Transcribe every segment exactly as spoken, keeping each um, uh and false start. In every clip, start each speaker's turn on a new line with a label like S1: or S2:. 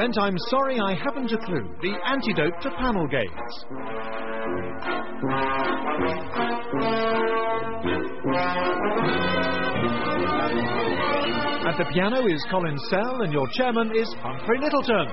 S1: present I'm Sorry I Haven't a Clue, the antidote to panel games. At the piano is Colin Sell and your chairman is Humphrey Littleton.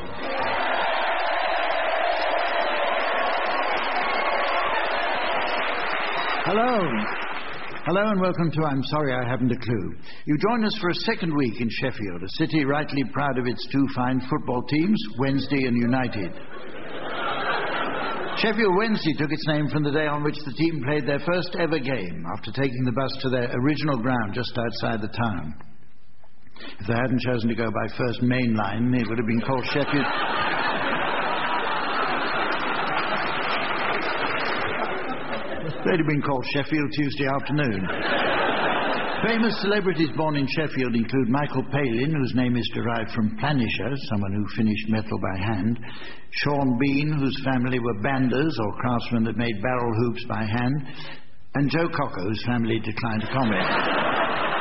S2: Hello. Hello and welcome to I'm Sorry I Haven't a Clue. You join us for a second week in Sheffield, a city rightly proud of its two fine football teams, Wednesday and United. Sheffield Wednesday took its name from the day on which the team played their first ever game after taking the bus to their original ground just outside the town. If they hadn't chosen to go by First Main Line, it would have been called Sheffield... They'd have been called Sheffield Tuesday Afternoon. Famous celebrities born in Sheffield include Michael Palin, whose name is derived from planisher, someone who finished metal by hand, Sean Bean, whose family were banders or craftsmen that made barrel hoops by hand, and Joe Cocker, whose family declined to comment.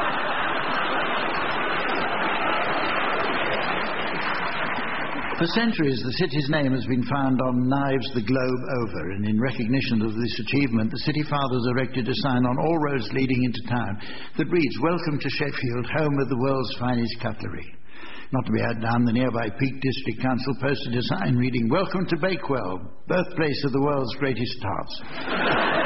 S2: For centuries, the city's name has been found on knives the globe over, and in recognition of this achievement, the city fathers erected a sign on all roads leading into town that reads, "Welcome to Sheffield, home of the world's finest cutlery." Not to be outdone, the nearby Peak District Council posted a sign reading, "Welcome to Bakewell, birthplace of the world's greatest tarts."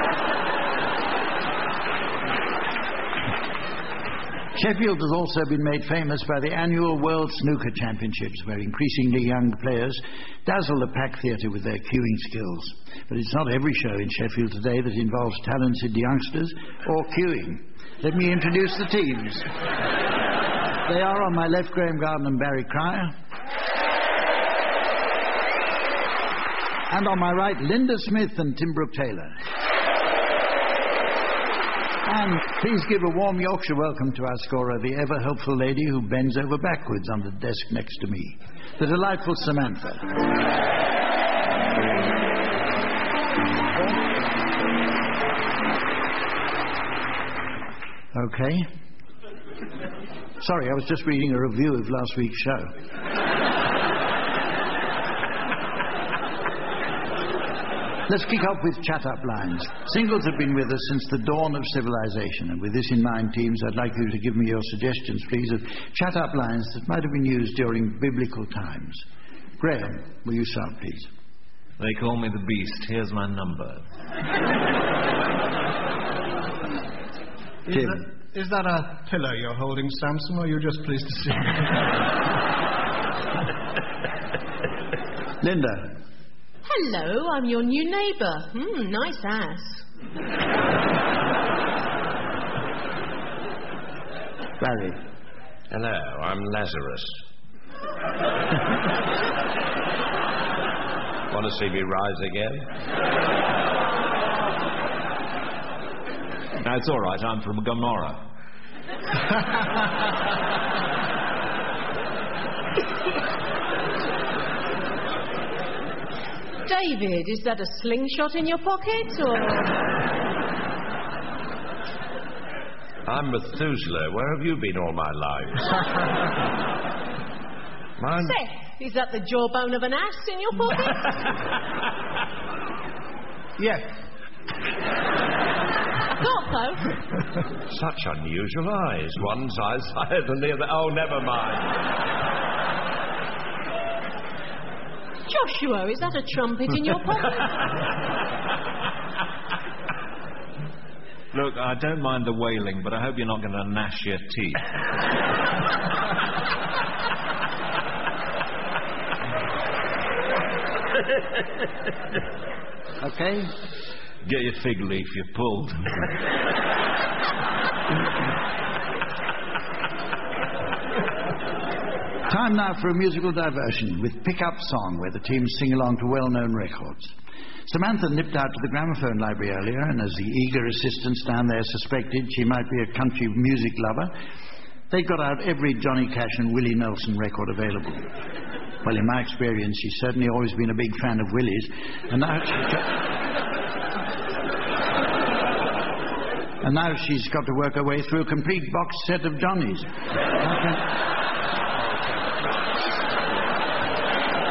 S2: Sheffield has also been made famous by the annual World Snooker Championships, where increasingly young players dazzle the Pack Theatre with their queuing skills. But it's not every show in Sheffield today that involves talented youngsters or queuing. Let me introduce the teams. They are, on my left, Graham Garden and Barry Cryer. And on my right, Linda Smith and Tim Brooke-Taylor. And please give a warm Yorkshire welcome to our scorer, the ever-helpful lady who bends over backwards on the desk next to me, the delightful Samantha. Okay. Sorry, I was just reading a review of last week's show. Let's kick off with chat-up lines. Singles have been with us since the dawn of civilization, and with this in mind, teams, I'd like you to give me your suggestions, please, of chat-up lines that might have been used during biblical times. Graham, will you start, please?
S3: They call me the Beast. Here's my number.
S4: Is
S2: Tim.
S4: that, is that a pillow you're holding, Samson, or are you just pleased to see me?
S2: Linda.
S5: Hello, I'm your new neighbour. Hmm, nice ass.
S2: Barry.
S6: Hello, I'm Lazarus. Want to see me rise again?
S3: No, it's all right. I'm from Gomorrah.
S5: David, is that a slingshot in your pocket, or...?
S6: I'm Methuselah. Where have you been all my life? Mine...
S5: Seth, is that the jawbone of an ass in your pocket?
S4: Yes.
S5: Thought so.
S6: Such unusual eyes. One's eyes higher than the other. Oh, never mind.
S5: Joshua, is that a trumpet in your pocket?
S3: Look, I don't mind the wailing, but I hope you're not going to gnash your teeth.
S2: Okay.
S3: Get your fig leaf, you pulled.
S2: Time now for a musical diversion with Pick-Up Song, where the teams sing along to well-known records. Samantha nipped out to the gramophone library earlier, and as the eager assistants down there suspected she might be a country music lover, they got out every Johnny Cash and Willie Nelson record available. Well, in my experience, she's certainly always been a big fan of Willie's, and now she and now she's got to work her way through a complete box set of Johnny's. Okay.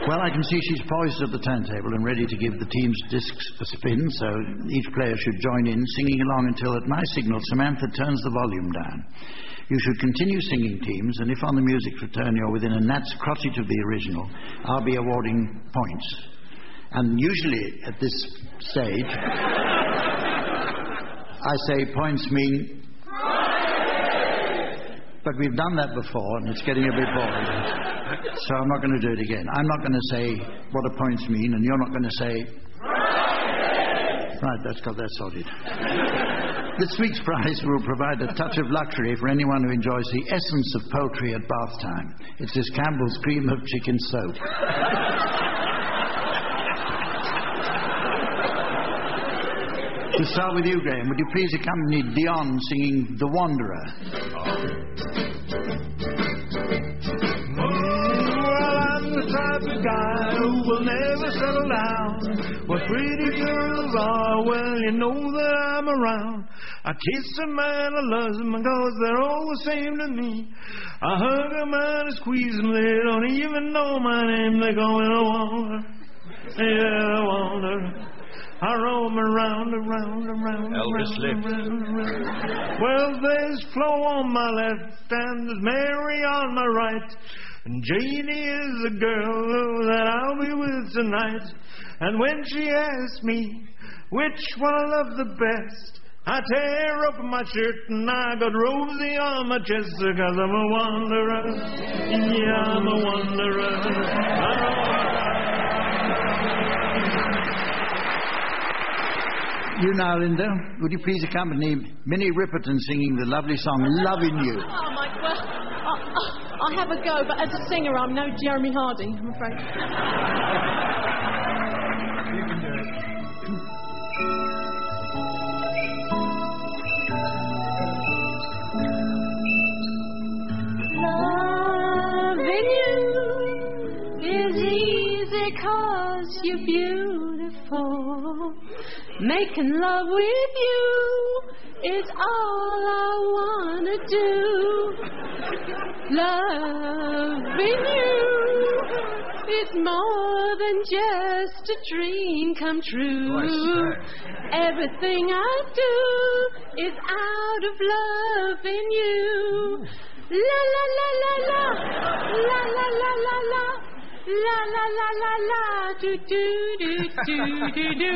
S2: Well, I can see she's poised at the turntable and ready to give the team's discs a spin, so each player should join in, singing along until at my signal Samantha turns the volume down. You should continue singing, teams, and if on the music's return you're within a gnat's crotchet of the original, I'll be awarding points. And usually at this stage, I say points mean... But we've done that before, and it's getting a bit boring. So I'm not going to do it again. I'm not going to say what the points mean, and you're not going to say... Right, that's got that sorted. This week's prize will provide a touch of luxury for anyone who enjoys the essence of poultry at bath time. It's this Campbell's cream of chicken soap. To start with you, Graham, would you please accompany Dion singing The Wanderer?
S7: The type of guy who will never settle down. What pretty girls are, well, you know that I'm around. I kiss a man, I love them, because they're all the same to me. I hug a man, I squeeze them, they don't even know my name. They call me the Wanderer. Yeah, the Wanderer. I roam around, around, around,
S6: Elvis
S7: around, around, around. Well, there's Flo on my left, and there's Mary on my right. And Janie is the girl that I'll be with tonight. And when she asks me which one I love the best, I tear up my shirt and I got Rosie on my chest, because I'm a wanderer. Yeah, I'm a wanderer.
S2: You now, Linda, would you please accompany Minnie Riperton singing the lovely song Loving You?
S5: Oh, my... Well, I, I'll have a go, but as a singer, I'm no Jeremy Harding, I'm afraid.
S4: You can do it.
S8: Loving you is easy 'cause you're beautiful. Making love with you is all I wanna do. Loving you is more than just a dream come true. Everything I do is out of love in you. La la la la la, la la la la la, la la la la la, do do do do do do.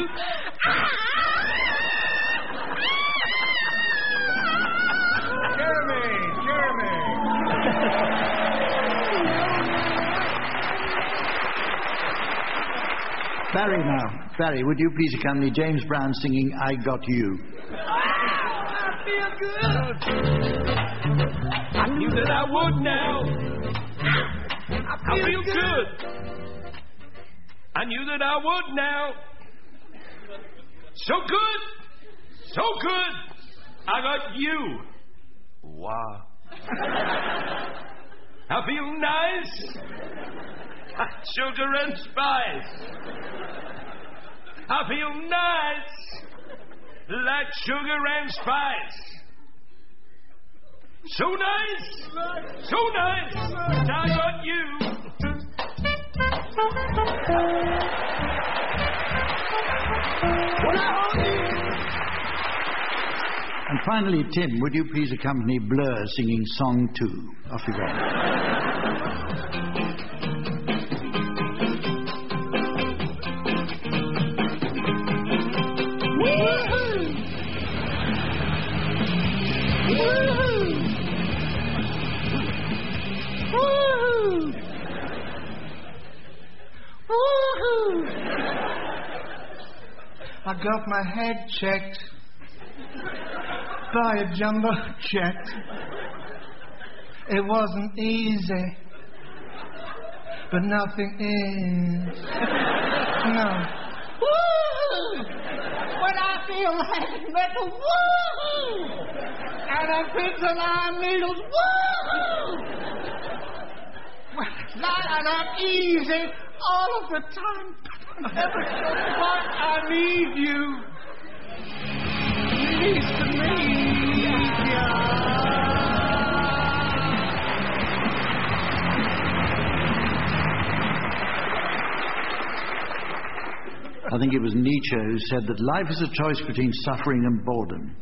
S4: Jeremy! Jeremy!
S2: Barry now. Barry, would you please accompany James Brown singing I Got You?
S7: I feel good. I knew that I would now. I feel, I feel good. good. I knew that I would now. So good. So good. I got you. Wow. I feel nice. Sugar and spice. I feel nice. Like sugar and spice. So nice. So nice. I got you. When I hold you.
S2: And finally, Tim, would you please accompany Blur singing Song two? Off you go.
S4: I got my head checked by a jumbo jet. It wasn't easy, but nothing is. No. Woo! When I feel heavy metal, woo! And I pins and iron needles, woo! Well, not, not easy all of the time. But I need you. Please to me.
S2: I think it was Nietzsche who said that life is a choice between suffering and boredom.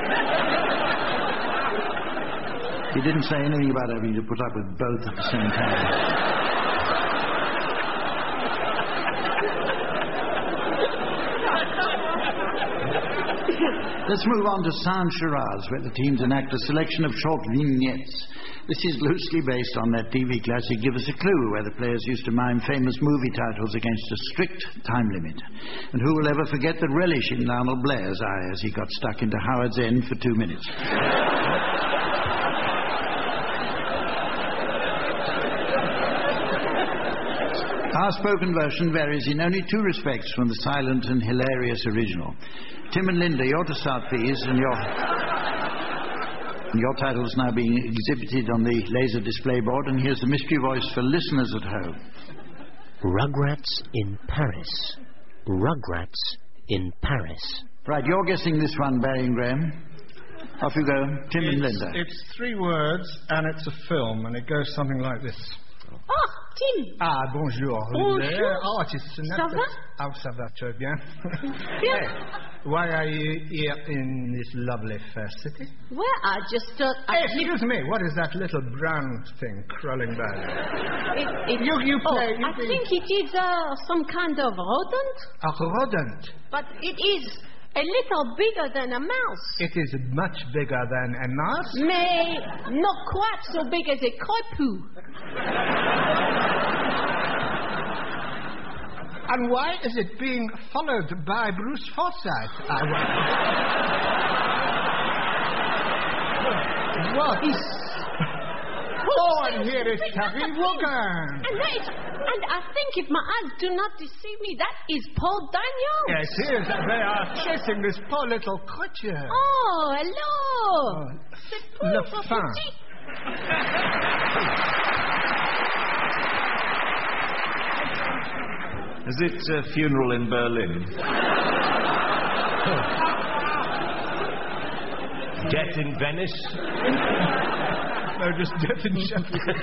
S2: He didn't say anything about having to put up with both at the same time. Let's move on to Sound Charades, where the teams enact a selection of short vignettes. This is loosely based on that T V classic Give Us a Clue, where the players used to mime famous movie titles against a strict time limit. And who will ever forget the relish in Lionel Blair's eye as he got stuck into Howard's End for two minutes? Our spoken version varies in only two respects from the silent and hilarious original. Tim and Linda, you're to start, please, and your, and your title's now being exhibited on the laser display board, and here's the mystery voice for listeners at home.
S9: Rugrats in Paris. Rugrats in Paris.
S2: Right, you're guessing this one, Barry and Graham. Off you go, Tim
S4: it's,
S2: and Linda.
S4: It's three words, and it's a film, and it goes something like this.
S5: Ah, Tim.
S4: Ah, bonjour.
S5: Bonjour.
S4: Oh, it's
S5: Ça va?
S4: Oh, ça va, très bien.
S5: Bien.
S4: Hey, why are you here in this lovely fair city?
S5: Well, I just thought... I
S4: Hey, excuse me, what is that little brown thing crawling by there?
S5: It, it,
S4: You, you
S5: oh,
S4: play... You
S5: I
S4: play-
S5: think it is uh, some kind of rodent,
S4: A rodent.
S5: but it is a little bigger than a mouse.
S4: It is much bigger than a mouse.
S5: Mais not quite so big as a coypoo.
S4: And why is it being followed by Bruce Forsyth? I wonder. What? Oh, and here is Terry Wogan.
S5: And that is, and I think if my eyes do not deceive me, that is Paul Daniel.
S4: Yes, here they are chasing this poor little creature.
S5: Oh, hello.
S4: Oh,
S5: C'est
S4: le
S5: pauvre
S4: fin.
S5: petit.
S3: Is it a funeral in Berlin?
S6: Death in Venice?
S4: No, just death in Sheffield.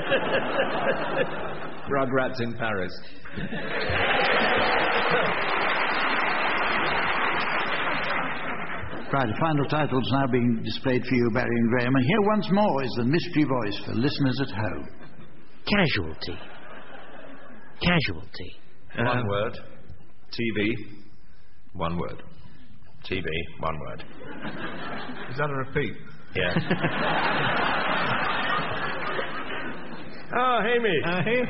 S3: Rugrats in Paris.
S2: Right, the final title's now being displayed for you, Barry and Graham, and here once more is the mystery voice for listeners at home.
S9: Casualty. Casualty.
S6: One
S3: Um,
S6: word.
S3: T V.
S6: One word. T V, one word.
S4: Is that a repeat?
S6: Yes. Oh, Amy.
S3: Uh, here.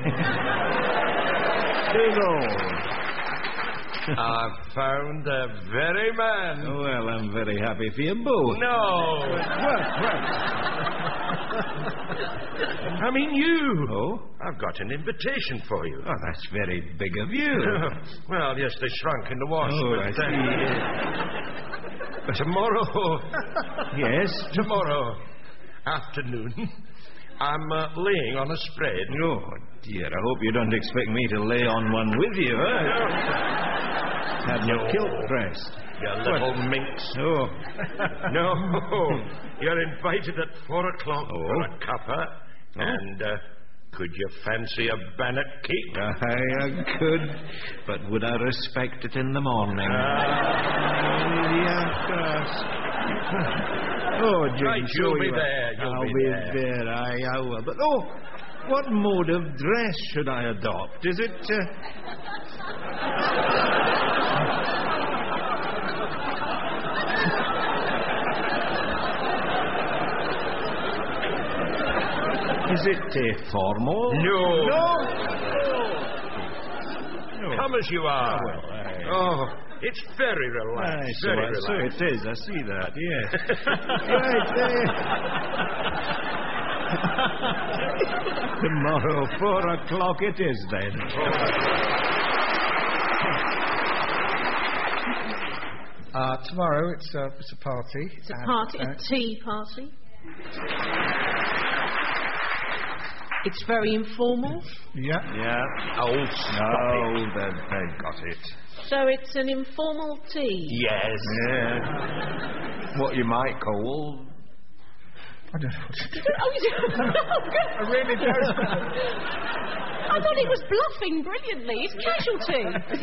S6: I found the very man.
S3: Well, I'm very happy for you both.
S6: No. I mean you.
S3: Oh?
S6: I've got an invitation for you.
S3: Oh, that's very big of you.
S6: Well, yes, they shrunk in the wash.
S3: Oh, I
S6: but, uh, tomorrow.
S3: Yes?
S6: Tomorrow afternoon, I'm uh, laying on a spread.
S3: Oh, dear, I hope you don't expect me to lay on one with you, huh? Have your kilt pressed.
S6: You little minx.
S3: Oh.
S6: No, you're invited at four o'clock
S3: Oh.
S6: for a cuppa.
S3: Oh.
S6: And uh, could you fancy a bannock cake?
S3: Aye, I could, but would I respect it in the morning? Oh, Jim,
S6: Right,
S3: sure
S6: you'll be
S3: you are.
S6: there, you'll
S3: I'll
S6: be
S3: be
S6: there.
S3: there. Aye, I will. But, oh, what mode of dress should I adopt? Is it... Uh... Is it uh, formal?
S6: No.
S3: No? No.
S6: Come as you are.
S3: Oh, well, aye.
S6: Oh, it's very relaxed.
S3: Aye, so,
S6: very
S3: I- so
S6: relaxed.
S3: it is. I see that, yes. Right, uh, tomorrow, four o'clock it is then.
S4: Uh, tomorrow it's, uh, it's a party.
S5: It's a
S4: and,
S5: party,
S4: uh,
S5: a tea party. It's very informal.
S4: Yeah.
S3: Yeah.
S6: Oh, stop
S3: Oh,
S6: it.
S3: they've, they've got it.
S5: So it's an informal tea.
S6: Yes.
S3: Yeah. What you might call
S4: I don't know what to do.
S8: Oh, you do?
S4: I really don't.
S8: I thought he was bluffing brilliantly. It's Casualty.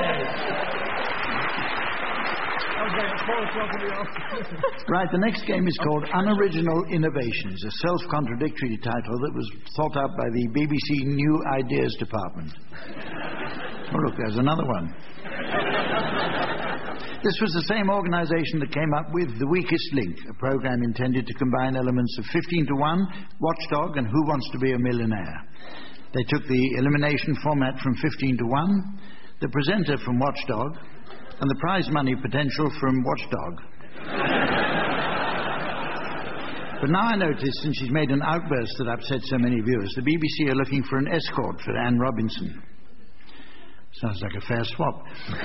S4: Okay, it's four o'clock in the afternoon.
S2: Right, the next game is called Unoriginal Innovations, a self-contradictory title that was thought up by the B B C New Ideas Department. Oh, look, there's another one. This was the same organisation that came up with The Weakest Link, a programme intended to combine elements of fifteen to one, Watchdog, and Who Wants to Be a Millionaire. They took the elimination format from fifteen to one, the presenter from Watchdog, and the prize money potential from Watchdog. But now I notice, since she's made an outburst that upset so many viewers, the B B C are looking for an escort for Anne Robinson. Sounds like a fair swap.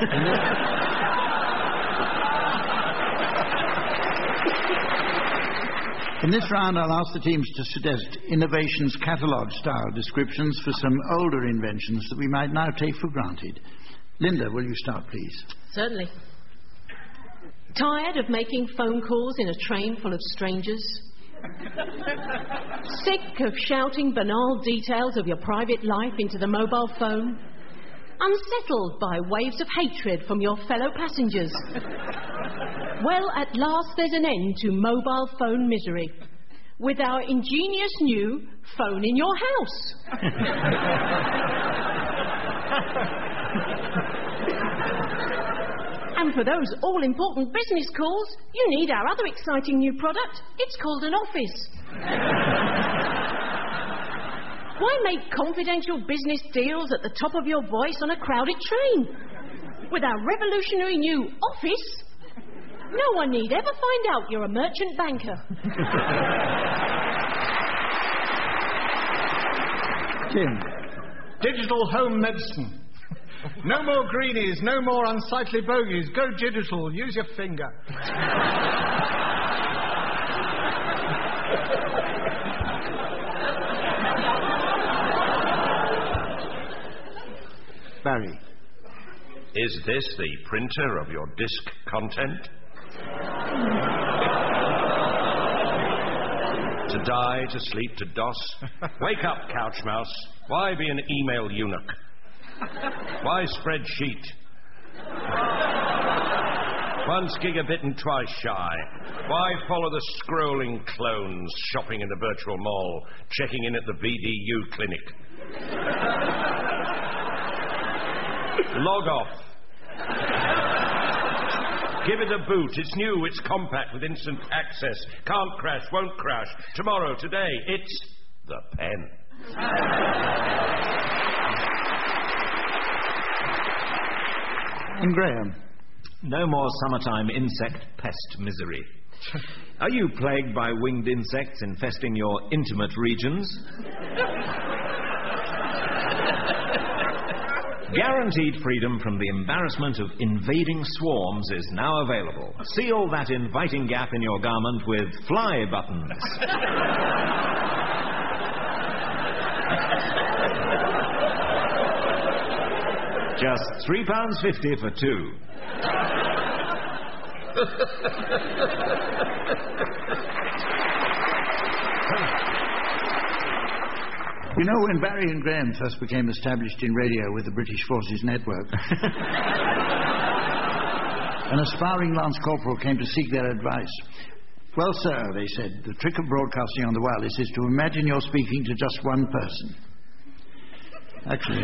S2: In this round, I'll ask the teams to suggest innovations catalogue-style descriptions for some older inventions that we might now take for granted. Linda, will you start, please?
S8: Certainly. Tired of making phone calls in a train full of strangers? Sick of shouting banal details of your private life into the mobile phone? Unsettled by waves of hatred from your fellow passengers? Well, at last there's an end to mobile phone misery with our ingenious new phone in your house. And for those all-important business calls, you need our other exciting new product. It's called an office. Why make confidential business deals at the top of your voice on a crowded train? With our revolutionary new office, no one need ever find out you're a merchant banker.
S2: Jim.
S4: Digital home medicine. No more greenies, no more unsightly bogies. Go digital, use your finger.
S2: Barry.
S6: Is this the printer of your disk content? To die, to sleep, to doss. Wake up, couch mouse. Why be an email eunuch? Why spreadsheet? Once gigabit and twice shy. Why follow the scrolling clones shopping in the virtual mall, checking in at the V D U clinic? Log off. Give it a boot. It's new, it's compact with instant access. Can't crash, won't crash. Tomorrow, today, it's the pen.
S2: And Graham.
S3: No more summertime insect pest misery. Are you plagued by winged insects infesting your intimate regions? Guaranteed freedom from the embarrassment of invading swarms is now available. Seal that inviting gap in your garment with fly buttons. Just three pounds fifty for two.
S2: You know, when Barry and Graham first became established in radio with the British Forces Network, an aspiring Lance Corporal came to seek their advice. Well, sir, they said, the trick of broadcasting on the wireless is to imagine you're speaking to just one person. Actually,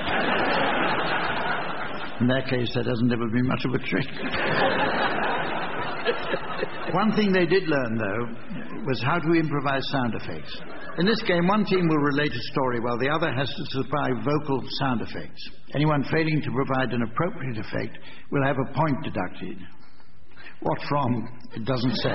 S2: in that case, that hasn't ever been much of a trick. One thing they did learn, though, was how to improvise sound effects. In this game, one team will relate a story while the other has to supply vocal sound effects. Anyone failing to provide an appropriate effect will have a point deducted. What from? It doesn't say.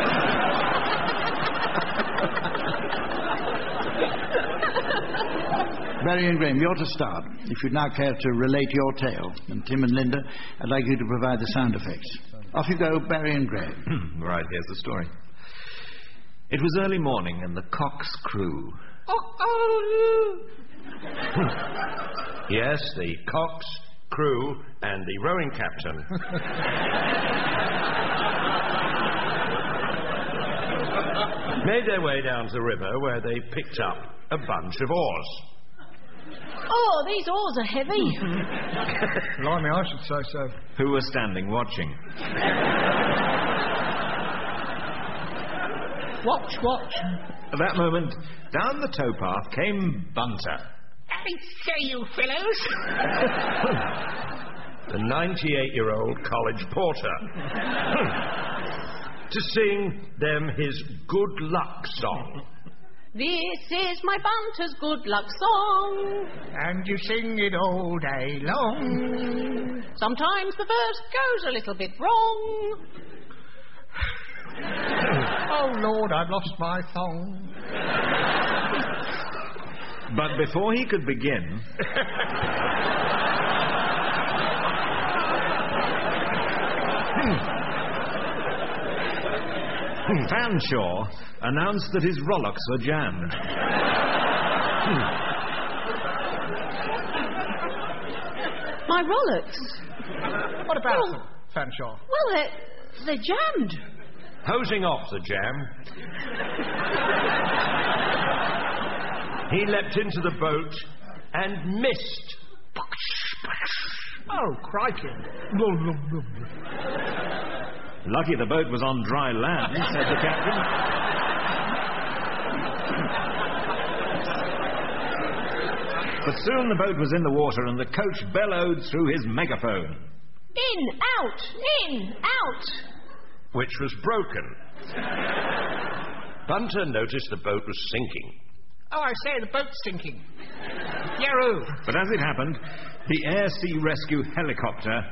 S2: Barry and Graham, you're to start. If you'd now care to relate your tale. And Tim and Linda, I'd like you to provide the sound effects. Off you go, Barry and Graham.
S3: Right, here's the story. It was early morning and the cock's crew.
S8: Oh, oh.
S6: Yes, the cock's crew and the rowing captain. made their way down to the river where they picked up a bunch of oars.
S5: Oh, these oars are heavy.
S4: Blimey, I should say so.
S3: Who were standing watching.
S4: Watch, watch.
S3: At that moment, down the towpath came Bunter.
S10: I say, you fellows.
S6: The ninety-eight-year-old college porter. To sing them his good luck song.
S5: This is my Bunter's good luck song.
S10: And you sing it all day long.
S5: Sometimes the verse goes a little bit wrong.
S4: Oh, Lord, I've lost my thong.
S3: But before he could begin... Fanshawe announced that his rowlocks were jammed.
S5: My rowlocks?
S4: What about
S5: Oh.
S4: them, Fanshawe?
S5: Well, they're, they're jammed.
S6: Hosing off the jam, he leapt into the boat and missed.
S4: Oh, crikey.
S3: Lucky the boat was on dry land, said the captain. But soon the boat was in the water and the coach bellowed through his megaphone.
S5: In, out, in, out.
S6: Which was broken. Bunter noticed the boat was sinking.
S10: Oh, I say, the boat's sinking. Yaroo.
S3: But as it happened, the Air Sea Rescue helicopter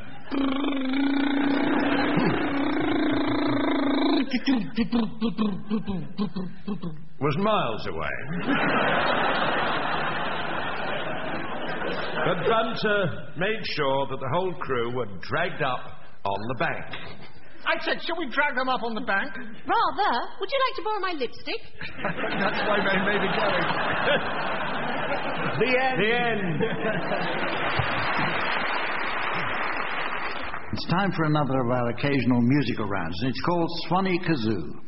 S6: was miles away. But Bunter made sure that the whole crew were dragged up on the bank.
S4: I said, shall we drag them up on the bank?
S5: Rather. Would you like to borrow my lipstick?
S4: That's why they may be going.
S3: The end.
S6: The end.
S2: It's time for another of our occasional musical rounds, and it's called Swanee Kazoo.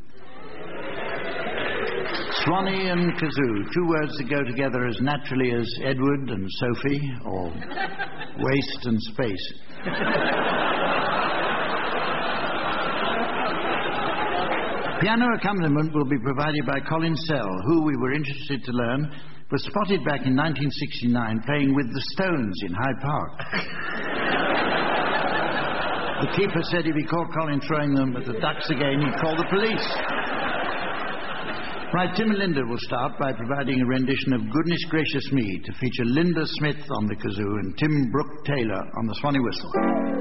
S2: Swanee and Kazoo, two words that go together as naturally as Edward and Sophie, or waste and space. Piano accompaniment will be provided by Colin Sell, who, we were interested to learn, was spotted back in nineteen sixty-nine playing with the Stones in Hyde Park. The keeper said if he caught Colin throwing them at the ducks again, he'd call the police. Right, Tim and Linda will start by providing a rendition of Goodness Gracious Me to feature Linda Smith on the kazoo and Tim Brooke Taylor on the Swanee whistle.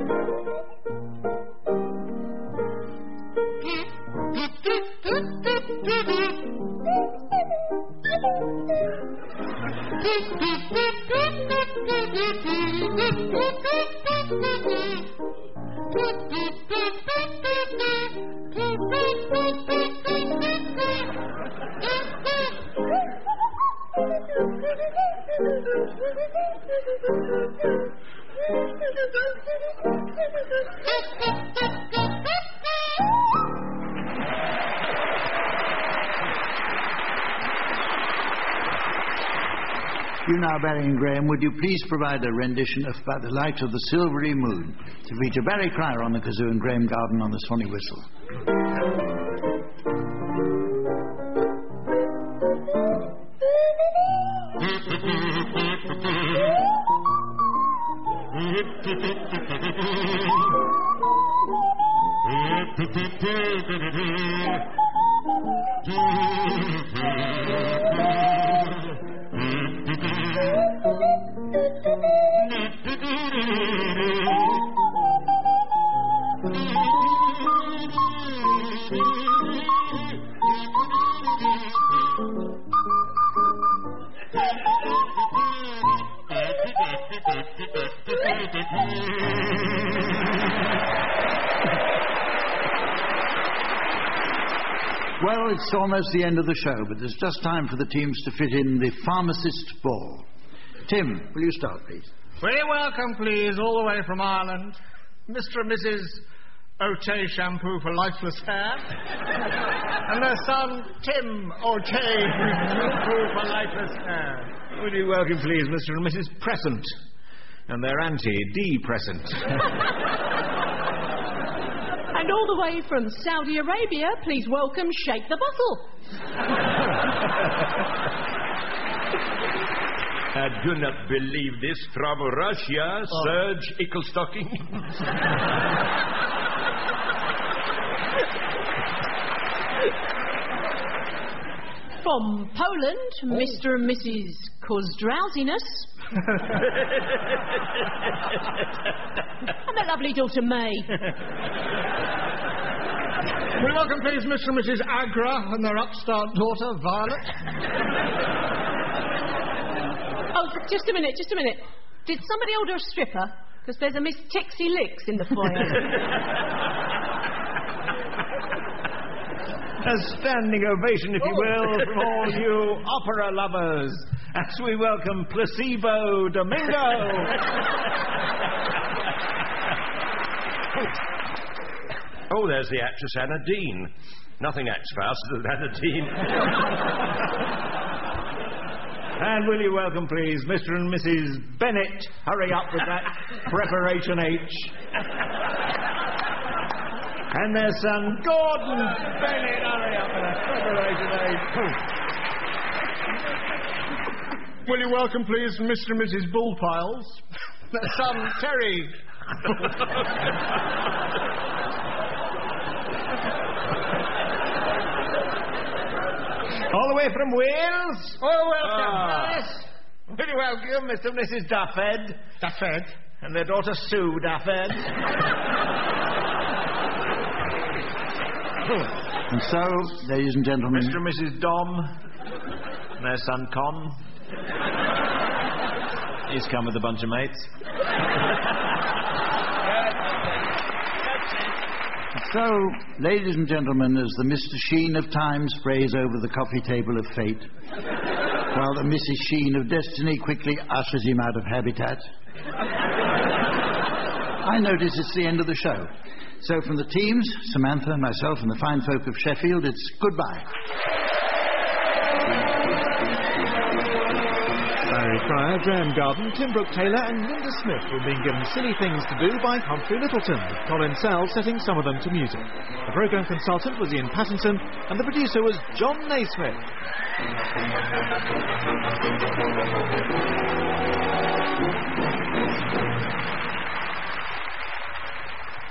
S2: You now, Barry and Graham, would you please provide a rendition of By the Light of the Silvery Moon to feature Barry Cryer on the kazoo and Graham Garden on the Swanee whistle? Well, it's almost the end of the show, but there's just time for the teams to fit in the Pharmacist Ball. Tim, will you start, please?
S4: Very welcome, please, all the way from Ireland. Mister and Missus O'Tay shampoo for lifeless hair. And their son, Tim O'Tay shampoo for lifeless hair.
S3: Would you welcome, please, Mister and Missus Present, and their anti-depressant.
S5: And all the way from Saudi Arabia, please welcome Shake the Bottle.
S6: I do not believe this from Russia, oh. Serge Ickelstocking.
S5: From Poland, oh. Mister and Missus Cause Drowsiness. And their lovely daughter May.
S4: We welcome, please, Mister and Missus Agra and their upstart daughter Violet.
S5: Oh, just a minute, just a minute. Did somebody order a stripper? Because there's a Miss Tixie Licks in the foyer.
S3: A standing ovation, if you will, from all you opera lovers, as we welcome Placebo Domingo.
S6: Oh, there's the actress Anna Dean. Nothing acts faster than Anna Dean.
S3: And will you welcome, please, Mister and Missus Bennett? Hurry up with that preparation H. And their son, Gordon Bennett. Hurry up with that preparation H.
S4: Will you welcome, please, Mister and Missus Bullpiles? Their son, Terry.
S3: All the way from Wales?
S4: Oh, welcome.
S3: Ah. Yes. Will you welcome Mister and Missus Duffed?
S4: Duffed.
S3: And their daughter Sue Duffed.
S2: And so, ladies and gentlemen...
S3: Mister and Missus Dom. And their son Con. He's come with a bunch of mates.
S2: So, ladies and gentlemen, as the Mister Sheen of time sprays over the coffee table of fate, while the Missus Sheen of destiny quickly ushers him out of habitat, I notice it's the end of the show. So from the teams, Samantha, myself and the fine folk of Sheffield, it's goodbye.
S1: Barry Fryer, Graham Garden, Tim Brooke-Taylor and Linda Smith were being given silly things to do by Humphrey Littleton, with Colin Sell setting some of them to music. The programme consultant was Ian Pattinson and the producer was John Naismith.